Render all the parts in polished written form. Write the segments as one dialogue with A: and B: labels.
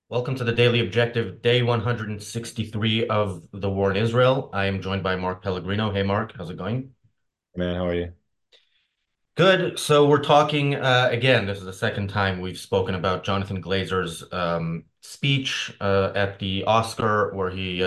A: Welcome to the Daily Objective, day 163 of the war in Israel. I am joined by Mark Pellegrino. Hey, Mark, how's it going?
B: Man, how are you?
A: Good. So we're talking again. This is the second time we've spoken about Jonathan Glazer's speech at the Oscar, where he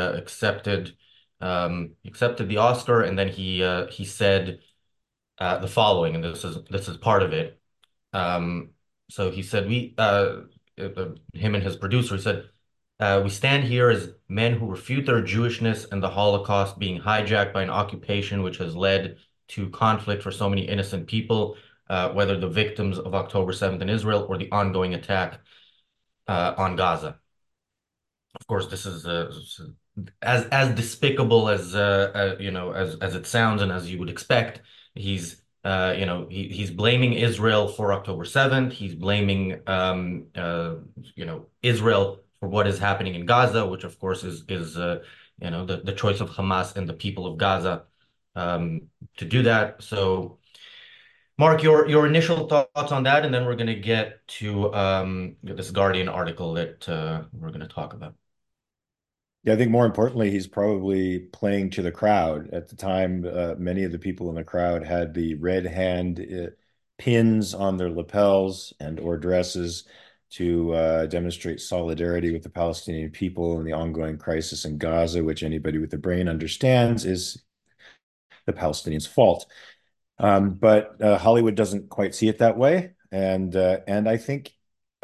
A: accepted the Oscar, and then he said the following, and this is part of it. Um, so he said, him and his producer, he said, we stand here as men who refute their Jewishness and the Holocaust being hijacked by an occupation which has led to conflict for so many innocent people, whether the victims of October 7th in Israel or the ongoing attack on Gaza. Of course, this is as despicable as as it sounds and as you would expect. He's blaming Israel for October 7th. He's blaming Israel for what is happening in Gaza, which of course is the choice of Hamas and the people of Gaza to do that. So, Mark, your initial thoughts on that, and then we're going to get to this Guardian article that we're going to talk about.
B: Yeah, I think more importantly, he's probably playing to the crowd. At the time, many of the people in the crowd had the red hand pins on their lapels and or dresses to demonstrate solidarity with the Palestinian people and the ongoing crisis in Gaza, which anybody with a brain understands is the Palestinians' fault. But Hollywood doesn't quite see it that way, and I think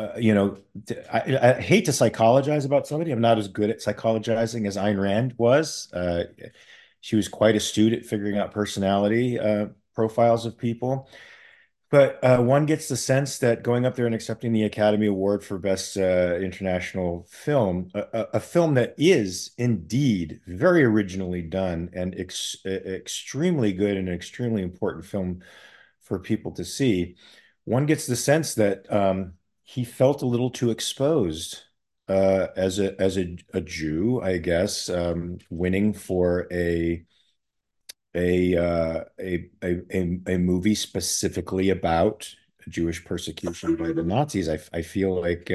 B: I hate to psychologize about somebody. I'm not as good at psychologizing as Ayn Rand was. She was quite astute at figuring out personality profiles of people. But one gets the sense that going up there and accepting the Academy Award for Best International Film, a film that is indeed very originally done and extremely good and an extremely important film for people to see, one gets the sense that he felt a little too exposed as a Jew, I guess, winning for a movie specifically about Jewish persecution by the Nazis. I feel like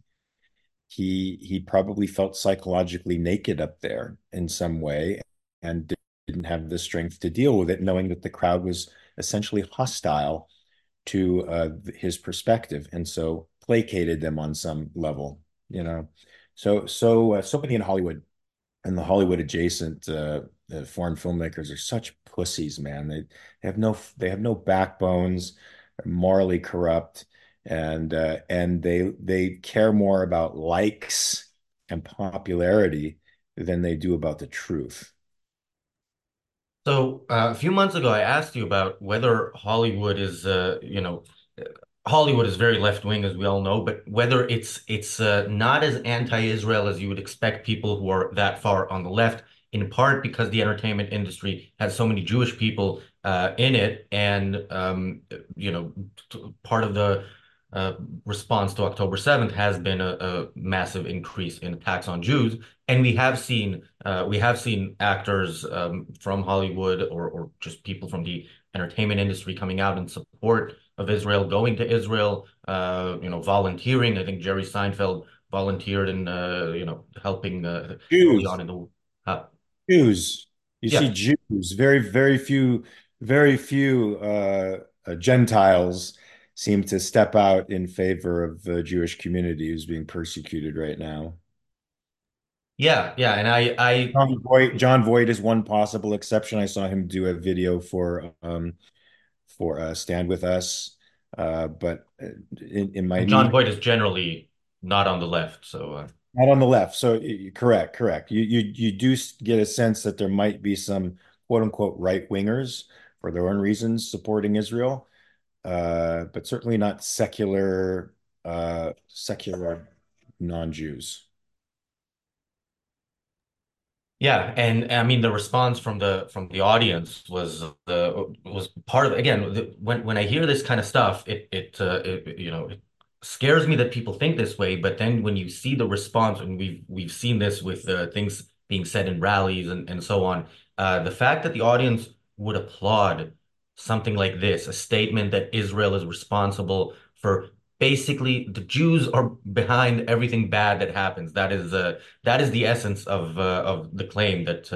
B: he probably felt psychologically naked up there in some way and didn't have the strength to deal with it, knowing that the crowd was essentially hostile to his perspective, and so placated them on some level, you know. So many in Hollywood and the Hollywood adjacent foreign filmmakers are such pussies, man. They have no backbones, they're morally corrupt, and they care more about likes and popularity than they do about the truth.
A: So a few months ago, I asked you about whether Hollywood is very left wing, as we all know, but whether it's not as anti-Israel as you would expect people who are that far on the left, in part because the entertainment industry has so many Jewish people in it, and part of the uh, response to October 7th has been a massive increase in attacks on Jews, and we have seen actors from Hollywood or just people from the entertainment industry coming out in support of Israel, going to Israel, volunteering. I think Jerry Seinfeld volunteered in, helping early on
B: Jews,
A: in the, uh,
B: Jews. You see
A: yeah,
B: Jews, very few Gentiles seem to step out in favor of the Jewish community who's being persecuted right now.
A: yeah, yeah. And I
B: John Voight is one possible exception. I saw him do a video for Stand With Us, but in my
A: and John
B: immediate
A: Boyd is generally not on the left, so
B: not on the left. So correct. You do get a sense that there might be some quote unquote right wingers for their own reasons supporting Israel, but certainly not secular non-Jews.
A: yeah, and I mean the response from the audience was part of again when I hear this kind of stuff, it scares me that people think this way. But then when you see the response, and we've seen this with things being said in rallies and so on, the fact that the audience would applaud something like this, a statement that Israel is responsible for basically the Jews are behind everything bad that happens. That is the essence of the claim that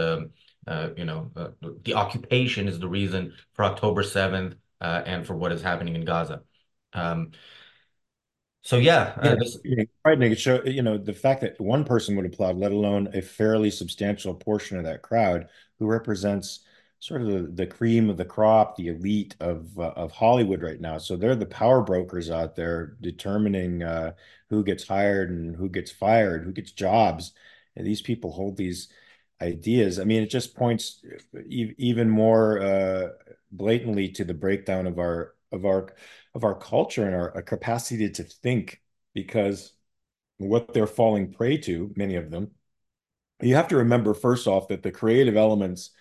A: the occupation is the reason for October 7th and for what is happening in Gaza. Um, so yeah,
B: Yeah,
A: this
B: frightening. It show, the fact that one person would applaud, let alone a fairly substantial portion of that crowd who represents sort of the cream of the crop, the elite of Hollywood right now. So they're the power brokers out there determining who gets hired and who gets fired, who gets jobs. And these people hold these ideas. I mean, it just points even more blatantly to the breakdown of our culture and our capacity to think because what they're falling prey to, many of them, you have to remember first off that the creative elements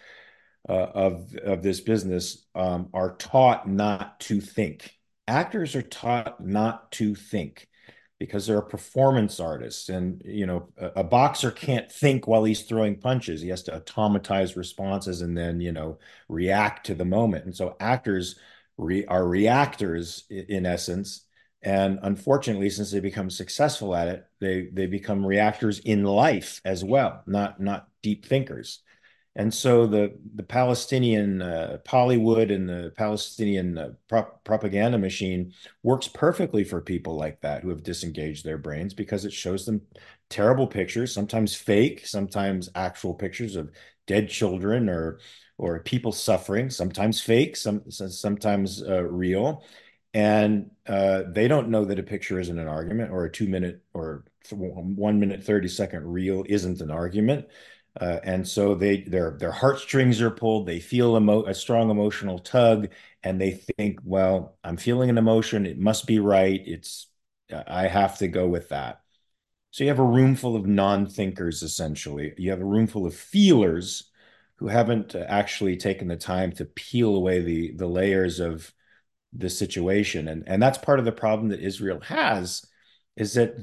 B: of this business are taught not to think. Actors are taught not to think because they're performance artists, and a boxer can't think while he's throwing punches. He has to automatize responses and then react to the moment. And so actors are reactors in essence. And unfortunately, since they become successful at it, they become reactors in life as well, not deep thinkers. And so the Palestinian Hollywood and the Palestinian propaganda machine works perfectly for people like that who have disengaged their brains because it shows them terrible pictures, sometimes fake, sometimes actual pictures of dead children or people suffering, sometimes fake, sometimes real. And they don't know that a picture isn't an argument or a 2 minute or 1 minute 30-second reel isn't an argument. And so their heartstrings are pulled. They feel a strong emotional tug, and they think, well, I'm feeling an emotion. It must be right. I have to go with that. So you have a room full of non-thinkers, essentially. You have a room full of feelers who haven't actually taken the time to peel away the layers of the situation. And that's part of the problem that Israel has, is that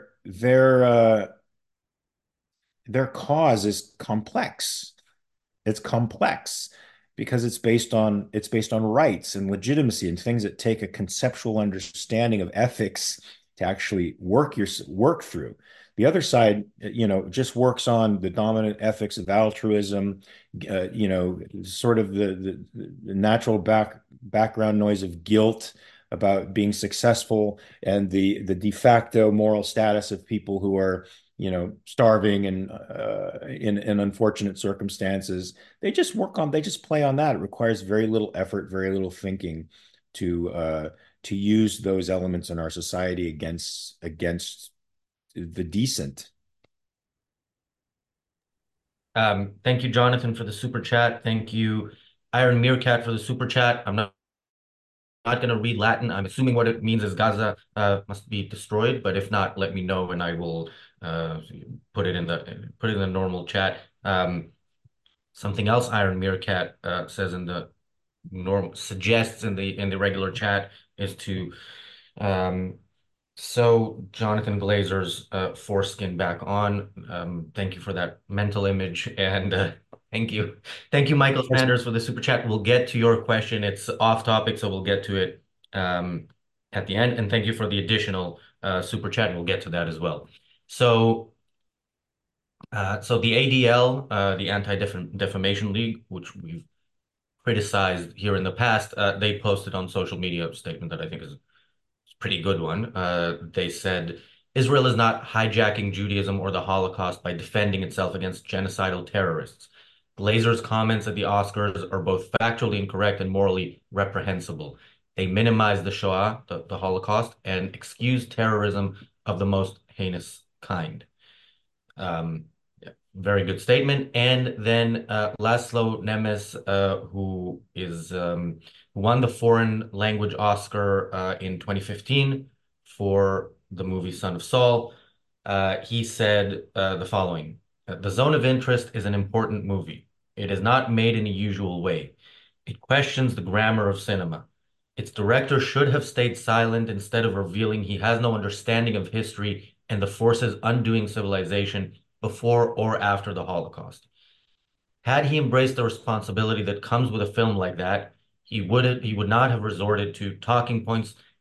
B: their cause is complex. It's complex because it's based on rights and legitimacy and things that take a conceptual understanding of ethics to actually work through. The other side, just works on the dominant ethics of altruism, sort of the natural background noise of guilt about being successful and the de facto moral status of people who are starving and in unfortunate circumstances. They just play on that. It requires very little effort, very little thinking to use those elements in our society against the decent.
A: Thank you, Jonathan, for the super chat. Thank you, Iron Meerkat, for the super chat. I'm not going to read Latin. I'm assuming what it means is Gaza must be destroyed, but if not, let me know and I will uh, put it in the normal chat. Something else Iron Meerkat says in the normal suggests in the regular chat is to um, sew Jonathan Glazer's foreskin back on. Thank you for that mental image and thank you, Michael Sanders, for the super chat. We'll get to your question. It's off topic, so we'll get to it um, at the end. And thank you for the additional super chat. We'll get to that as well. So. So the ADL, the Anti-Defamation League, which we've criticized here in the past, they posted on social media a statement that I think is a pretty good one. They said Israel is not hijacking Judaism or the Holocaust by defending itself against genocidal terrorists. Glazer's comments at the Oscars are both factually incorrect and morally reprehensible. They minimize the Shoah, the Holocaust, and excuse terrorism of the most heinous kind. Yeah, very good statement. And then Laszlo Nemes, who won the foreign language Oscar in 2015 for the movie Son of Saul, he said the following: "The Zone of Interest is an important movie. It is not made in a usual way. It questions the grammar of cinema. Its director should have stayed silent instead of revealing he has no understanding of history and the forces undoing civilization before or after the Holocaust. Had he embraced the responsibility that comes with a film like that, he would not have resorted to talking points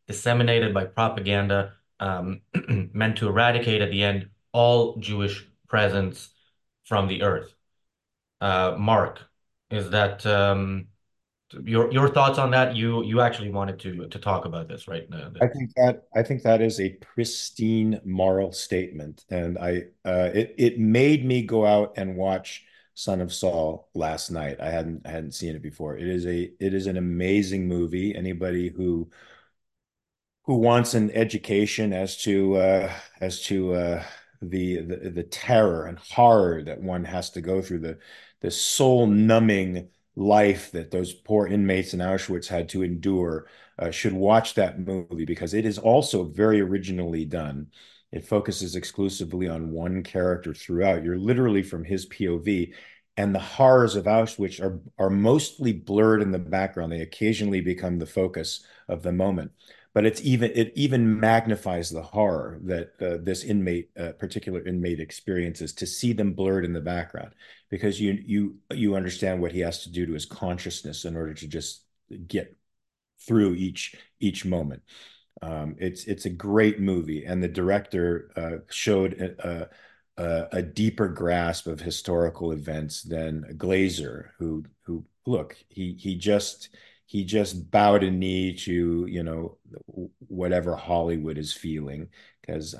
A: disseminated by propaganda, meant to eradicate at the end all Jewish presence from the earth. Mark, is that your thoughts on that? You actually wanted to talk about this, right?
B: I think that is a pristine moral statement, and it made me go out and watch Son of Saul last night. I hadn't seen it before. It is an amazing movie. Anybody who wants an education as to the terror and horror that one has to go through, the soul numbing life that those poor inmates in Auschwitz had to endure, should watch that movie because it is also very originally done. It focuses exclusively on one character throughout. You're literally from his POV, and the horrors of Auschwitz are mostly blurred in the background. They occasionally become the focus of the moment, but it even magnifies the horror that this particular inmate experiences, to see them blurred in the background, because you understand what he has to do to his consciousness in order to just get through each moment. It's a great movie, and the director showed a deeper grasp of historical events than Glazer, who look, he just bowed a knee to, whatever Hollywood is feeling. Because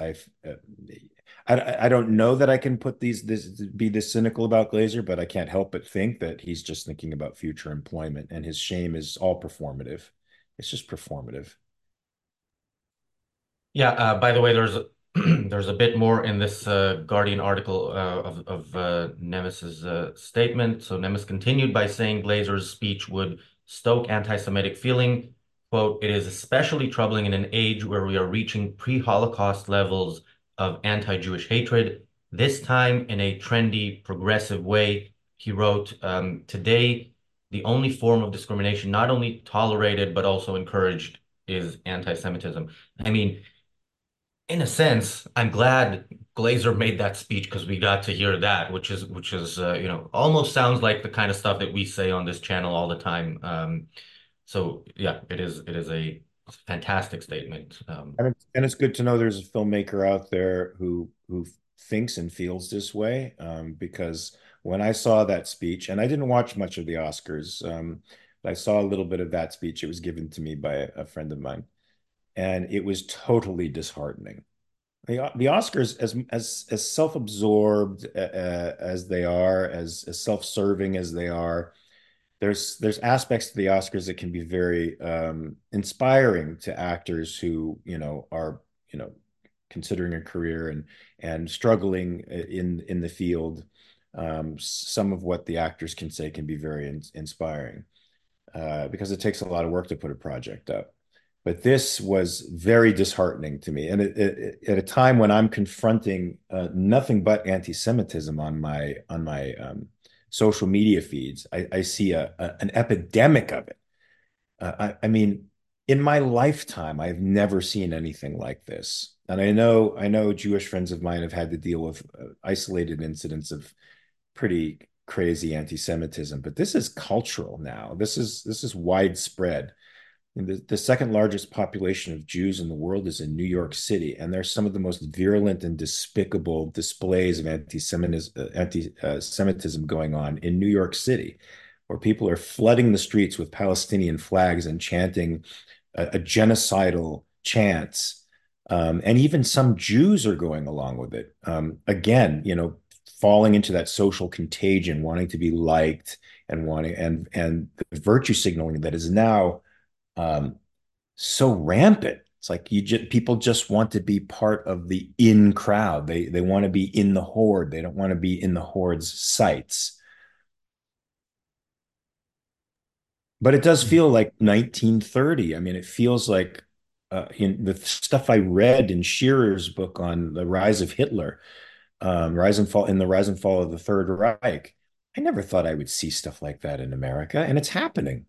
B: I don't know that I can put this be this cynical about Glazer, but I can't help but think that he's just thinking about future employment, and his shame is all performative. It's just performative.
A: Yeah, by the way, there's there's a bit more in this Guardian article of Nemes's statement. So Nemes continued by saying Glazer's speech would stoke anti-Semitic feeling. Quote, "It is especially troubling in an age where we are reaching pre-Holocaust levels of anti-Jewish hatred, this time in a trendy, progressive way." He wrote, "Today, the only form of discrimination not only tolerated but also encouraged is anti-Semitism." I mean, in a sense, I'm glad Glazer made that speech because we got to hear that, which is almost sounds like the kind of stuff that we say on this channel all the time. So yeah, it is a fantastic statement.
B: And it's good to know there's a filmmaker out there who thinks and feels this way. Because when I saw that speech, and I didn't watch much of the Oscars, but I saw a little bit of that speech. It was given to me by a friend of mine, and it was totally disheartening. The Oscars, as self-absorbed as they are, as self-serving as they are, there's aspects to the Oscars that can be very inspiring to actors who, are, you know considering a career and struggling in the field. Some of what the actors can say can be very inspiring, because it takes a lot of work to put a project up. But this was very disheartening to me, and at a time when I'm confronting nothing but anti-Semitism on my social media feeds, I see an epidemic of it. I mean, in my lifetime, I've never seen anything like this. And I know Jewish friends of mine have had to deal with isolated incidents of pretty crazy anti-Semitism, but this is cultural now. This is widespread. And the second largest population of Jews in the world is in New York City, and there's some of the most virulent and despicable displays of anti-Semitism going on in New York City, where people are flooding the streets with Palestinian flags and chanting a genocidal chants. And even some Jews are going along with it. Again, falling into that social contagion, wanting to be liked, and wanting and the virtue signaling that is now um, so rampant. It's like people just want to be part of the in crowd. They want to be in the horde. They don't want to be in the horde's sights. But it does feel like 1930. I mean, it feels like the stuff I read in Shearer's book on the rise of Hitler, the rise and fall of the Third Reich. I never thought I would see stuff like that in America, and it's happening.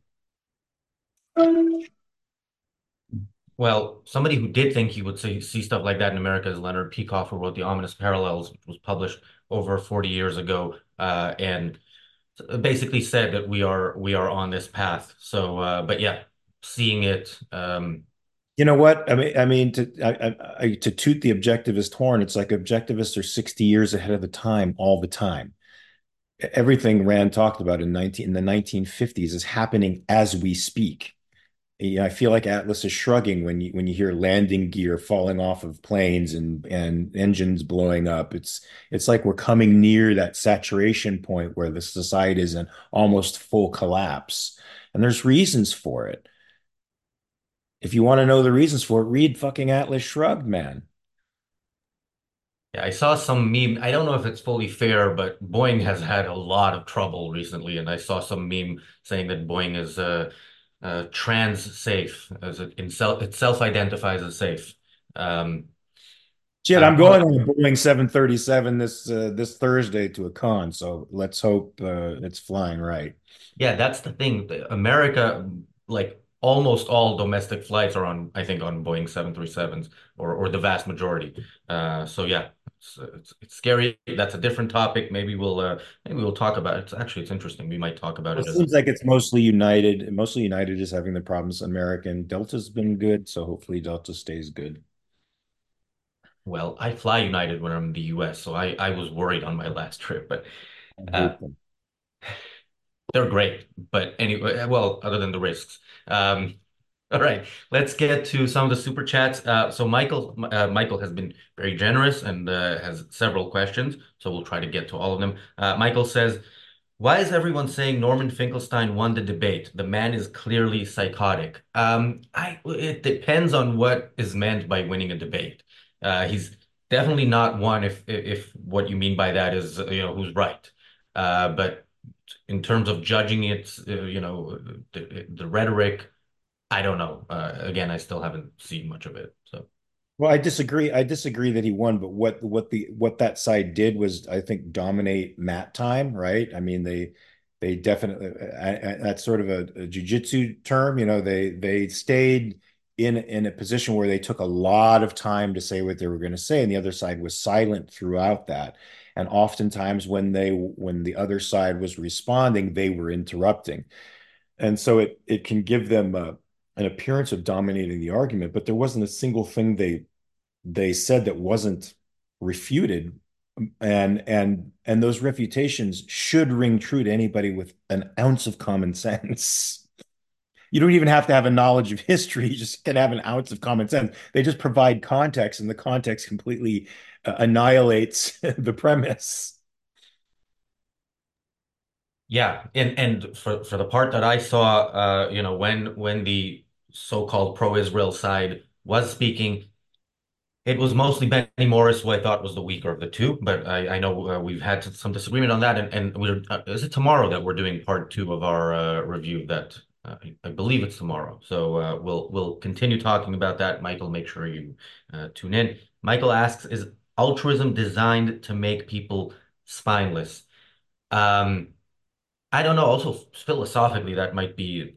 A: Well, somebody who did think he would see stuff like that in America is Leonard Peikoff, who wrote The Ominous Parallels, which was published over 40 years ago, and basically said that we are on this path. So, but yeah, seeing it.
B: You know what? I mean, to toot the objectivist horn, it's like objectivists are 60 years ahead of the time all the time. Everything Rand talked about in the 1950s is happening as we speak. Yeah, I feel like Atlas is shrugging when you hear landing gear falling off of planes and engines blowing up. It's like we're coming near that saturation point where the society is in almost full collapse. And there's reasons for it. If you want to know the reasons for it, read fucking Atlas Shrugged, man.
A: Yeah, I saw some meme. I don't know if it's fully fair, but Boeing has had a lot of trouble recently, and I saw some meme saying that Boeing is trans safe, as it self-identifies as safe. Um,
B: Shit, I'm
A: well,
B: going on a Boeing 737 this Thursday to a con, so let's hope it's flying right.
A: yeah, that's the thing. America, like almost all domestic flights are on, I think, on Boeing 737s or the vast majority. So yeah, it's scary. That's a different topic. Maybe we'll talk about it. It's interesting. We might talk about
B: Well,
A: it
B: it
A: as a
B: seems like it's mostly United. Mostly United is having the problems. American Delta's been good, so hopefully Delta stays good.
A: well. I fly United when I'm in the US, so I was worried on my last trip, but
B: I
A: uh,
B: hate them.
A: they're great. But anyway, well, other than the risks. All right, let's get to some of the super chats. So Michael has been very generous and has several questions. So we'll try to get to all of them. Michael says, "Why is everyone saying Norman Finkelstein won the debate? The man is clearly psychotic." It depends on what is meant by winning a debate. He's definitely not one if what you mean by that is who's right. But in terms of judging it, the rhetoric. I don't know. Again, I still haven't seen much of it. So
B: Well, I disagree. I disagree that he won, but what that side did was, I think, dominate mat time, right? I mean, they definitely that's sort of a jujitsu term, they stayed in a position where they took a lot of time to say what they were going to say, and the other side was silent throughout that. And oftentimes when the other side was responding, they were interrupting. And so it can give them an appearance of dominating the argument, but there wasn't a single thing they said that wasn't refuted, and those refutations should ring true to anybody with an ounce of common sense. You don't even have to have a knowledge of history. You just can have an ounce of common sense. They just provide context, and the context completely annihilates the premise.
A: yeah, and for the part that I saw, when the so-called pro-Israel side was speaking, it was mostly Benny Morris, who I thought was the weaker of the two. But I know we've had some disagreement on that, and we're is it tomorrow that we're doing part two of our review? That I believe it's tomorrow. So we'll continue talking about that. Michael, make sure you tune in. Michael asks, "Is altruism designed to make people spineless?" Um, I don't know. Also, philosophically, that might be,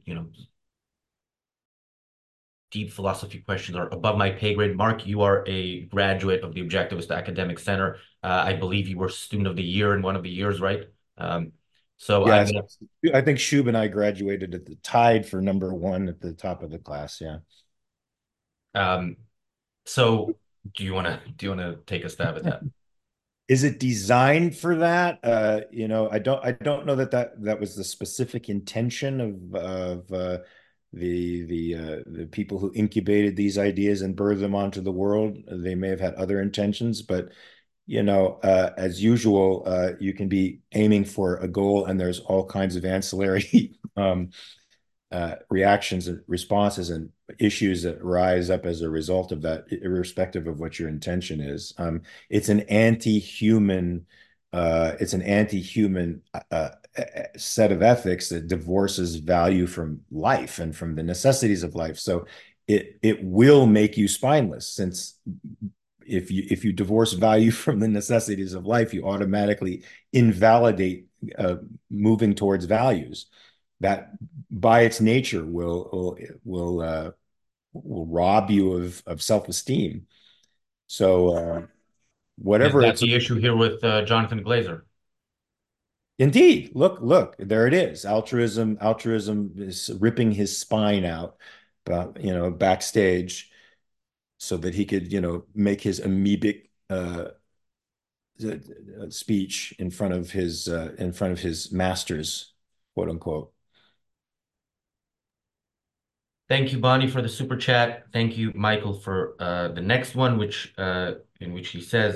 A: deep philosophy questions are above my pay grade. Mark, you are a graduate of the Objectivist Academic Center. I believe you were Student of the Year in one of the years, right? Um, so I'm
B: Yes,
A: gonna.
B: I think Shub and I graduated at the tied for number one at the top of the class. Yeah.
A: Um, so do you wanna take a stab at that?
B: Is it designed for that? I don't know that was the specific intention of the people who incubated these ideas and birthed them onto the world. They may have had other intentions, but as usual, you can be aiming for a goal, and there's all kinds of ancillary reactions and responses and issues that rise up as a result of that, irrespective of what your intention is. It's an anti-human, it's an anti-human set of ethics that divorces value from life and from the necessities of life. So it will make you spineless, since if you divorce value from the necessities of life, you automatically invalidate moving towards values that by its nature will rob you of self-esteem. So
A: Is
B: whatever
A: that
B: it's
A: the issue here with Jonathan Glazer?
B: indeed, look, there it is. Altruism is ripping his spine out, backstage. so that he could, make his amoebic speech in front of his masters, quote unquote.
A: Thank you, Bonnie, for the super chat. Thank you, Michael, for the next one, which in which he says,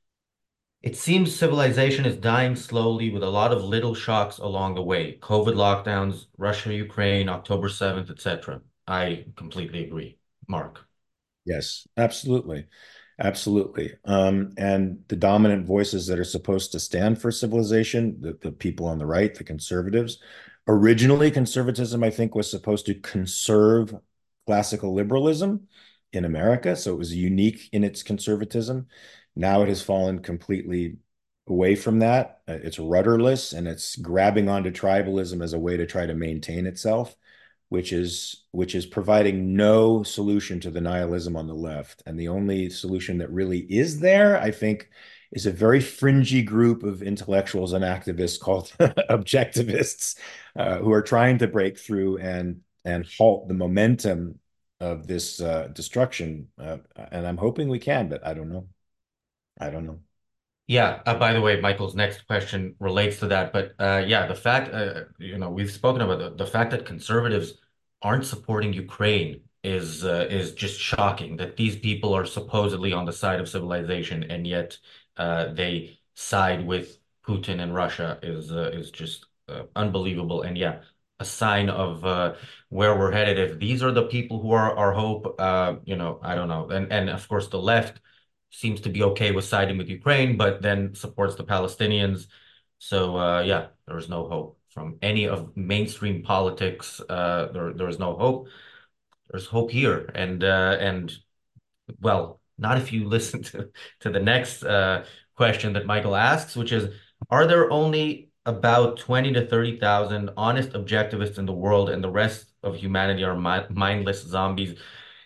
A: "It seems civilization is dying slowly with a lot of little shocks along the way. COVID lockdowns, Russia, Ukraine, October 7th, etc." I completely agree. Mark.
B: Yes, absolutely. Absolutely. And the dominant voices that are supposed to stand for civilization, the people on the right, the conservatives, originally conservatism, I think, was supposed to conserve classical liberalism in America. So it was unique in its conservatism. Now it has fallen completely away from that. It's rudderless and it's grabbing onto tribalism as a way to try to maintain itself, which is providing no solution to the nihilism on the left. And the only solution that really is there, I think, is a very fringy group of intellectuals and activists called objectivists, who are trying to break through and halt the momentum of this destruction. And I'm hoping we can, but I don't know. I don't know.
A: Yeah, by the way, Michael's next question relates to that. But yeah, the fact, we've spoken about the fact that conservatives aren't supporting Ukraine is just shocking. That these people are supposedly on the side of civilization, and yet they side with Putin and Russia is just unbelievable. And yeah, a sign of where we're headed. If these are the people who are our hope, I don't know. And of course, the left seems to be okay with siding with Ukraine, but then supports the Palestinians. So yeah, there is no hope from any of mainstream politics. There is no hope. There's hope here, and well, not if you listen to the next question that Michael asks, which is, are there only about 20 to 30,000 honest objectivists in the world, and the rest of humanity are mindless zombies?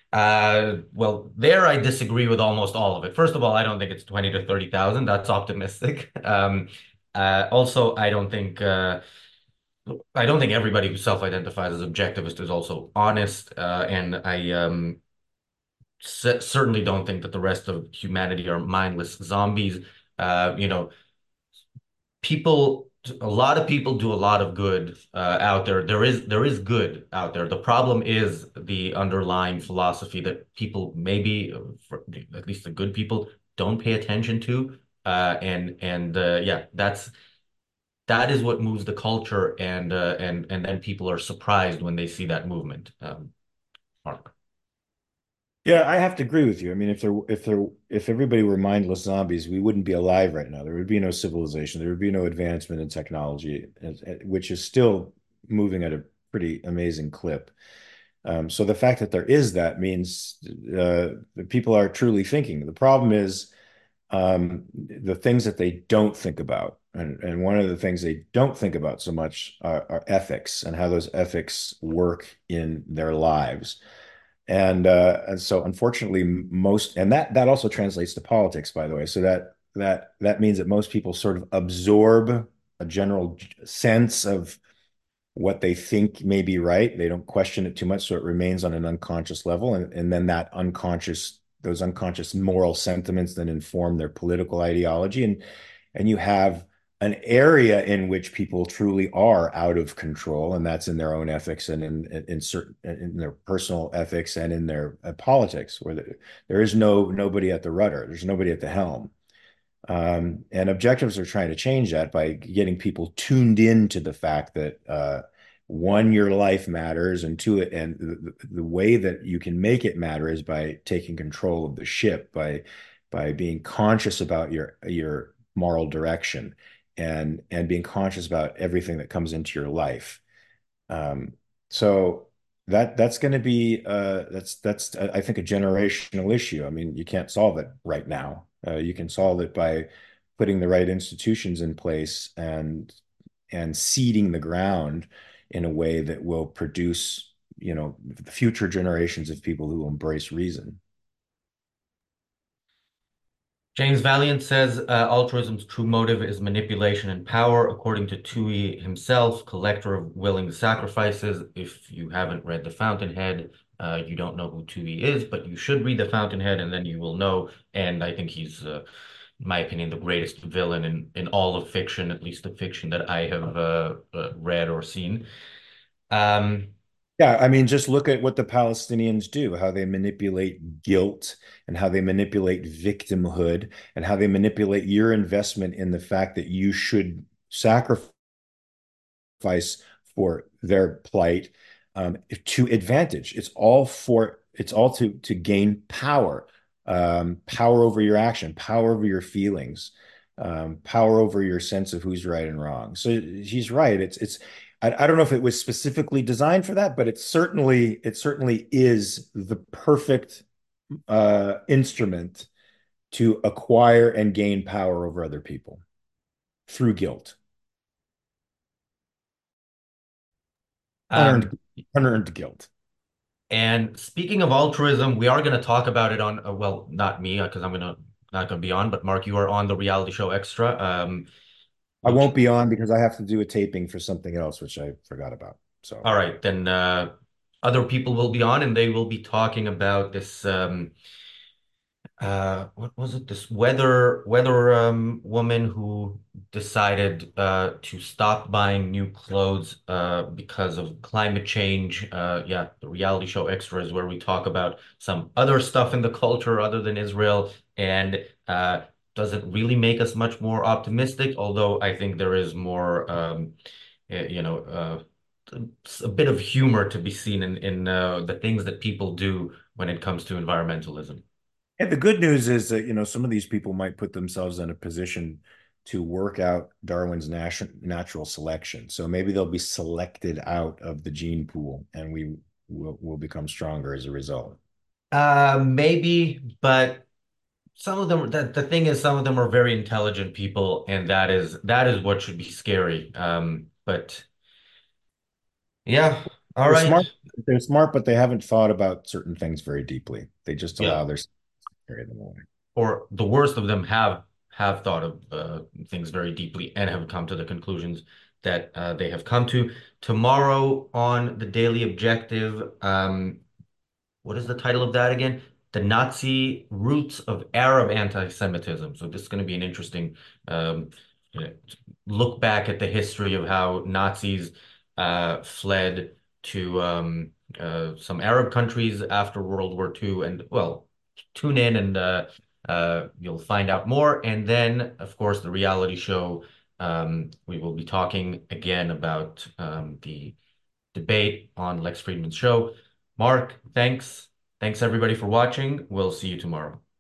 A: Well, there I disagree with almost all of it. First of all, I don't think it's 20 to 30,000. That's optimistic. Also, I don't think everybody who self-identifies as objectivist is also honest. And I certainly don't think that the rest of humanity are mindless zombies. You know, a lot of people do a lot of good out there. There is good out there. The problem is the underlying philosophy that people maybe, at least the good people, don't pay attention to. And yeah, that is what moves the culture, and then people are surprised when they see that movement. Mark.
B: Yeah, I have to agree with you. I mean, if everybody were mindless zombies, we wouldn't be alive right now. There would be no civilization. There would be no advancement in technology, which is still moving at a pretty amazing clip. So the fact that there is that means that people are truly thinking. The problem is the things that they don't think about. And one of the things they don't think about so much are ethics and how those ethics work in their lives. And so unfortunately most and that also translates to politics, by the way. So that means that most people sort of absorb a general sense of what they think may be right. They don't question it too much, so it remains on an unconscious level. And then those unconscious moral sentiments then inform their political ideology. And you have an area in which people truly are out of control, and that's in their own ethics and in certain in their personal ethics and in their politics, where there is nobody at the rudder, there's nobody at the helm. And objectives are trying to change that by getting people tuned into the fact that one, your life matters, and two, and the way that you can make it matter is by taking control of the ship, by being conscious about your moral direction and being conscious about everything that comes into your life. So that's going to be that's I think a generational issue. I mean, you can't solve it right now. You can solve it by putting the right institutions in place and seeding the ground in a way that will produce, future generations of people who embrace reason.
A: James Valiant says altruism's true motive is manipulation and power, according to Toohey himself, collector of willing sacrifices. If you haven't read The Fountainhead, You don't know who Tui is, but you should read The Fountainhead, and then you will know. And I think he's, in my opinion, the greatest villain in all of fiction, at least the fiction that I have read or seen. Um,
B: Yeah, I mean, just look at what the Palestinians do, how they manipulate guilt and how they manipulate victimhood and how they manipulate your investment in the fact that you should sacrifice for their plight to advantage. It's all to gain power, power over your action, power over your feelings, power over your sense of who's right and wrong. So he's right. I don't know if it was specifically designed for that, but it certainly is the perfect instrument to acquire and gain power over other people through guilt,
A: um,
B: unearned unearned guilt.
A: and speaking of altruism, we are going to talk about it on, well, not me, because I'm gonna not going to be on, but Mark, you are on the reality show Extra,
B: I
A: which,
B: won't be on because I have to do a taping for something else, which I forgot about. So,
A: all right, then other people will be on, and they will be talking about this. What was it? This weather woman who decided to stop buying new clothes because of climate change. Yeah, the reality show Extra is where we talk about some other stuff in the culture other than Israel, and doesn't really make us much more optimistic. Although I think there is more, you know, a bit of humor to be seen in the things that people do when it comes to environmentalism.
B: and the good news is that, some of these people might put themselves in a position to work out Darwin's natural selection. So maybe they'll be selected out of the gene pool and we will become stronger as a result.
A: Maybe, but some of them, the thing is, some of them are very intelligent people, and that is what should be scary. But yeah, all
B: They're
A: right.
B: smart. They're smart, but they haven't thought about certain things very deeply. They just
A: Yeah.
B: allow their carry them away.
A: Or the worst of them have thought of things very deeply and have come to the conclusions that they have come to. Tomorrow on the Daily Objective, what is the title of that again? The Nazi Roots of Arab Anti-Semitism. So this is going to be an interesting um, you know, look back at the history of how Nazis fled to some Arab countries after World War II. And well, tune in and you'll find out more. And then, of course, the reality show. We will be talking again about the debate on Lex Friedman's show. Mark, thanks. Thanks everybody for watching. We'll see you tomorrow.